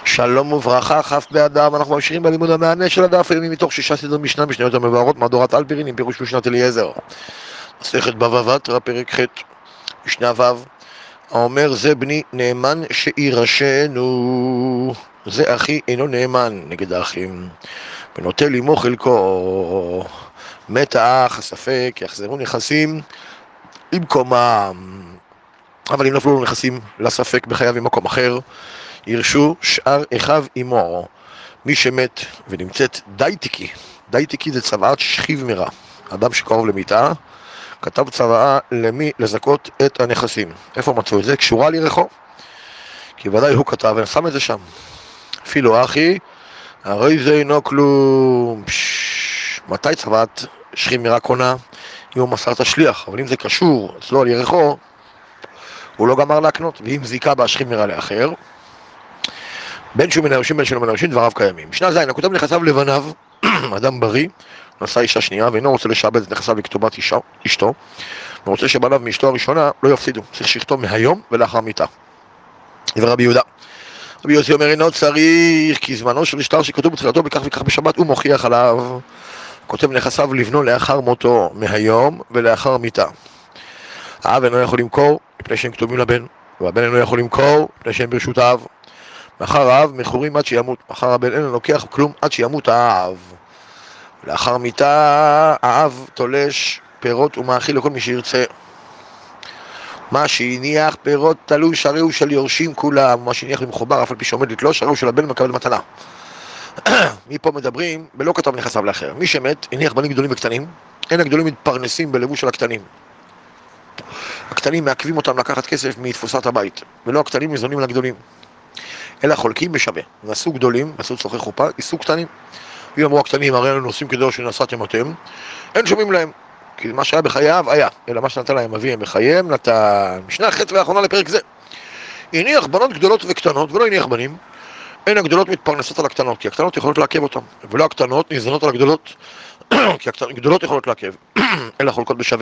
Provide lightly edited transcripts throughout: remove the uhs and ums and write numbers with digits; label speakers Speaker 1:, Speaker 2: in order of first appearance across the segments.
Speaker 1: שלום וברכה, כף באדם, אנחנו ממשיכים בלימוד המענה של הדף היומי מתוך 6 סדרי משנה משניות המבוארות מהדורת אלפרין עם פירוש משנת אליעזר. מסכת בבא בתרא פרק ח' משנה ו' האומר זה בני נאמן שירשנו, זה אחי אינו נאמן נגד האחים ונוטל עמו חלקו, מת האח הספק יחזרו נכסים במקומם, אבל אם נפלו לו נכסים לספק בחייו במקום אחר ירשו שאר אחיו עמו. מי שמת ונמצאת דייטיקי זה צוואת שכיב מרע, אדם שקרוב למיטה כתב צוואה למי לזכות את הנכסים. איפה מצאו את זה? קשורה לירכו, כי ודאי הוא כתב ושם את זה שם. אפילו אחי הרי זה אינו כלום. מתי צוואת שכיב מרע קונה? אם הוא מסר את השליח, אבל אם זה קשור אצלו על ירכו הוא לא גמר להקנות, ואם זיקה בהשכיב מרע לאחר בין שהוא מנרשים בין שלא מנרשים דבריו קיימים. משנה זין, הכותב נכסיו לבניו, אדם בריא, נשא אישה שנייה ואינו רוצה לשעבד את נכסיו לכתובת אשתו ורוצה שבניו מאשתו הראשונה לא יפסידו, צריך שיכתוב מהיום ולאחר מיתה. ורבי יהודה רבי יוסי אומר אינו צריך, כי זמנו של שטר שכתוב בתחילתו בכך וכך בשבת הוא מוכיח עליו. כותב נכסיו לבנו לאחר מותו מהיום ולאחר מיתה. האב אינו יכול למכור מפני שהם כתובים לבן, והבן אינו יכול למכור מפני שהם ברשות האב. מאחר האב מכורים עד שימות, מאחר הבן אין לוקח כלום עד שימות האב. לאחר מיתה האב תולש פירות ומאכיל לכל מי שירצה. מה שהניח פירות תלוש הרי הוא של יורשים כולם, מה שהניח למחובר אף על פי שעומד לתלוש הרי הוא של הבן מקבל מתנה. מפה מדברים ולא כתב נכסיו לאחר. מי שמת הניח בנים גדולים וקטנים, אין הגדולים מתפרנסים בלבוש של הקטנים. הקטנים מעכבים אותם לקחת כסף מתפוסת הבית, ולא הקטנים מזונים לגדולים, אלא חולקים בשווה. נעשו גדולים, נעשו צורכי חופה, יישאו קטנים. אם אמרו הקטנים, הרי אנו נוסעים כדור שנעשיתם אתם, אין שומעים להם, כי מה שהיה בחייו היה, אלא מה שנתן להם אביהם בחייהם נתן. משנה החטא והאחרונה לפרק זה, הניח בנות גדולות וקטנות ולא הניח בנים. אין הגדולות מתפרנסות על הקטנות, כי הקטנות יכולות לעכב אותם, ולא הקטנות ניזונות על הגדולות, כי הגדולות יכולות לעכב, אלא חולקות בשווה.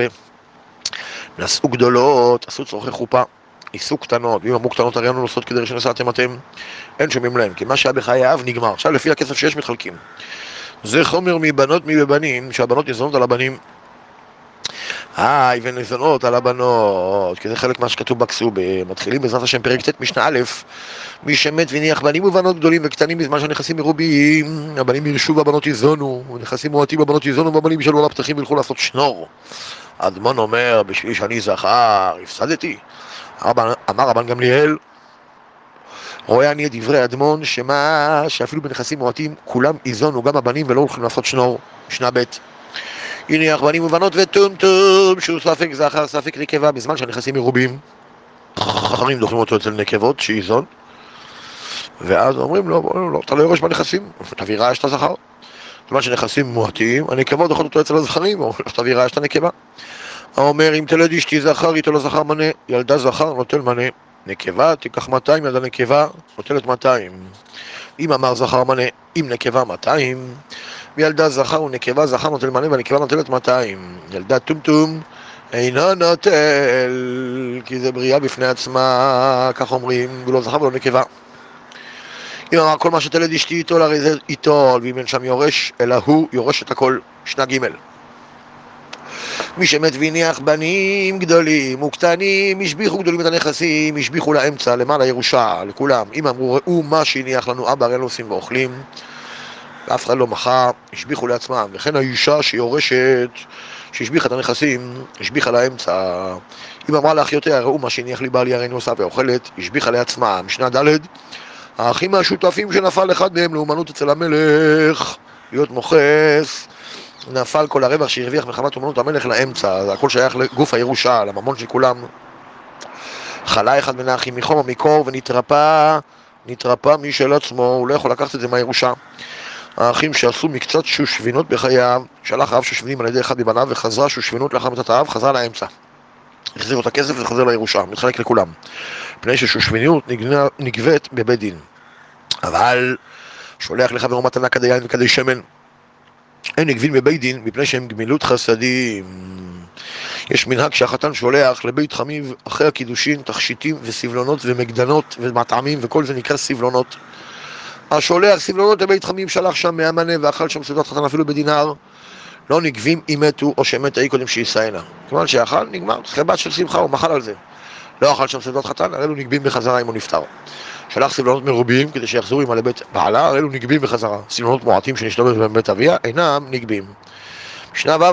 Speaker 1: נשאו גדולות, עשו צורכי חופה, יישאו קטנות, ואם אמרו קטנות הרי אנו נוסעות כדי שנסעתם אתם, אין שומעים להם, כי מה שהיה בחייו נגמר. עכשיו לפי הכסף שיש מתחלקים. זה חומר מבנות מבנים, שהבנות ניזונות על הבנים. ונזונות על הבנות, כי זה חלק מה שכתוב בכסובה. מתחילים בעזרת השם פרק ט' משנה א', מי שמת והניח בנים ובנות גדולים וקטנים בזמן שהנכסים מרובים, הבנים ירשו והבנות יזונו, ונכסים מועטים והבנות יזונו, והבנים ישאלו על הפתחים וילכו לעשות שנור. אדמון אומר, בשביל שאני זכר, הפסדתי. אמר רבן גמליאל, רואה אני את דברי אדמון, שמה שאפילו בנכסים מועטים כולם יזונו, גם הבנים, ולא הולכים לעשות שנור. משנה ב' הניח בנים ובנות וטומטום, שהוא ספק זכר ספק נקבה בזמן שהנכסים מרובים. אחרים דוחים אותו אצל נקבות שיזון, ואז אומרים לו, לא, אתה לא יורש בנכסים, תביא רעש את הזכר. בזמן שנכסים מועטים, הנקבות דוחות אותו אצל הזכרים, או תביא רעש את הנקבה. אומר, אם תלד אשתי זכר, איתו לא זכר מנה, ילדה זכר נוטל מנה. נקבה תיקח 200, ילדה נקבה נוטלת 200. אם אמר זכר מנה, אם נקבה 200, וילדה זכר ונקבה זכר נוטל מנה, והנקבה נוטלת 200. ילדה טומטום אינה נוטל, כי זה בריאה בפני עצמה, כך אומרים, ולא זכר ולא נקבה. אם אמר כל מה שתלד אשתי איתו, הרי זה איתו, ואם אין שם יורש, אלא הוא יורש את הכל. משנה ג' מי שמת והניח בנים גדולים וקטנים, השביחו גדולים את הנכסים, השביחו לאמצע, למעלה ירושה, לכולם. אם אמרו, ראו מה שהניח לנו אבא, הרי לא עושים ואוכלים, ואף אחד לא מחה, השביחו לעצמם. וכן האישה שיורשת, שהשביחה את הנכסים, השביחה לאמצע. אם אמרה לאחיותיה, ראו מה שהניח לי בעלי, הרי אני עושה ואוכלת, השביחה לעצמה. משנה ד' האחים השותפים שנפל אחד מהם לאומנות אצל המלך, להיות מוכס, נפל כל הרווח שהרוויח מחמת אומנות המלך לאמצע, זה הכל שייך לגוף הירושה, לממון של כולם. חלה אחד מן האחים מחום או מקור ונתרפא משל עצמו, הוא לא יכול לקחת את זה מהירושה. האחים שעשו מקצת שושבינות בחייו, שלח האב שושבינים על ידי אחד מבניו וחזרה שושבינות לאחר מתת האב, חזרה לאמצע. החזירו את הכסף וחזר לירושה, מתחלק לכולם. פני ששושביניות נגבית בבית דין. אבל שולח לחברו מתנה כדי יין וכדי שמן. אין נגבין בבית דין מפני שהם גמילות חסדים. יש מנהג שהחתן שולח לבית חמיו אחרי הקידושין תכשיטים וסבלונות ומגדנות ומטעמים, וכל זה נקרא סבלונות. השולח סבלונות לבית חמים שלח שם מהמנה ואכל שם סעודת חתן אפילו בדינר, לא נגבים אם מתו או שמת ההיא קודם שיסיינה. כיוון שאכל, נגמר, זה בת של שמחה, הוא מחל על זה. לא אכל שם סעודת חתן, הרי אלו נגבים בחזרה אם הוא נפטר. שלח סבלונות מרובים כדי שיחזרו עמה לבית בעלה, הרי אלו נגבים בחזרה. סבלונות מועטים שנשתובב בבית אביה אינם נגבים. משנה ו'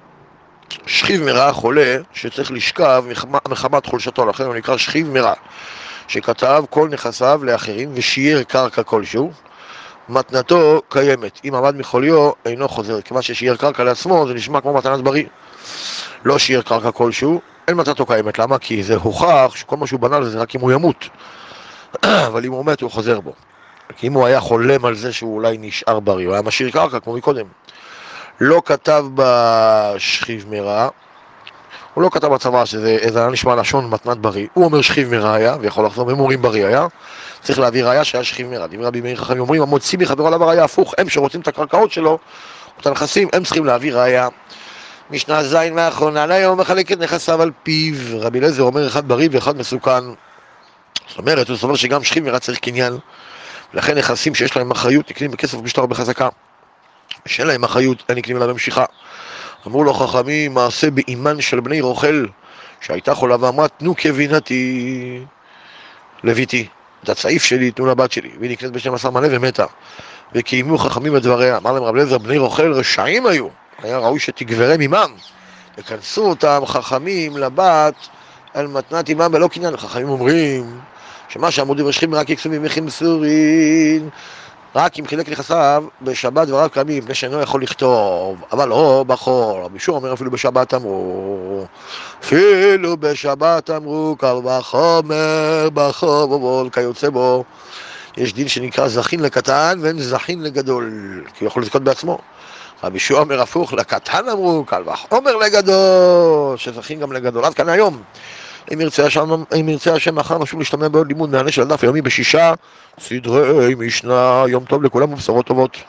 Speaker 1: שכיב מרע חולה שצריך לשכב מחמת חולשתו, לכן הוא נקרא שכיב מרע, שכתב כל נכסיו לאחרים ושייר קרקע כלשהו, מתנתו קיימת, אם עמד מחוליו אינו חוזר, כיוון ששייר קרקע לעצמו זה נשמע כמו מתנת בריא. לא שייר קרקע כלשהו, אין מתנתו קיימת. למה? כי זה הוכח שכל מה שהוא בנה לזה רק אם הוא ימות אבל אם הוא מת הוא חוזר בו. כי אם הוא היה חולם על זה שהוא אולי נשאר בריא, הוא היה משאיר קרקע כמו מקודם. לא כתב בשכיב מרע, הוא לא כתב בצבא שזה היה נשמע לשון מתנת בריא, הוא אומר שכיב מרע היה, ויכול לחזור ממורים בריא היה, צריך להביא ראיה שהיה שכיב מרע. דברי רבי מאיר חכמים אומרים, המוציא מחברו עליו הראיה הפוך, הם שרוצים את הקרקעות שלו, את הנכסים, הם צריכים להביא ראיה. משנה ז' מהאחרונה, היום מחלק את נכסיו על פיו, רבי אליעזר אומר אחד בריא ואחד מסוכן. זאת אומרת, הוא סובר שגם שכיב מרע צריך קניין, ולכן נכסים שיש להם אחריות נקנים בכסף ובשטר בחזקה, שאין להם אחריות, אין נקנים לה במשיכה. אמרו לו חכמים, מעשה באימן של בני רוכל, שהייתה חולה ואמרה, תנו כבינתי לביתי, את הצעיף שלי, תנו לבת שלי, והיא נקנית ב12 מנה ומתה. וקיימו חכמים את דבריה. אמר להם רב אליעזר, בני רוכל רשעים היו, היה ראוי שתגברם עמם, וכנסו אותם חכמים לבת על מתנת עמם ולא קניין. חכמים אומרים שמה שאמרו דברי שכיב מרע ככתוב ממכין מסורין, רק אם חילק נכסיו בשבת ורב קיימים, מפני שאינו יכול לכתוב, אבל לא בחול. רבי יהושע אומר אפילו בשבת אמרו, אפילו בשבת אמרו, קל וחומר בחול כיוצא בו. יש דין שנקרא זכין לקטן ואין זכין לגדול, כי הוא יכול לזכות בעצמו. רבי יהושע אומר הפוך, לקטן אמרו, קל וחומר לגדול, שזכין גם לגדול. עד כאן היום. אם ירצה השם מחר נשוב להשתמע בעוד לימוד מענה של הדף היומי ב6 סדרי משנה. יום טוב לכולם ובשורות טובות.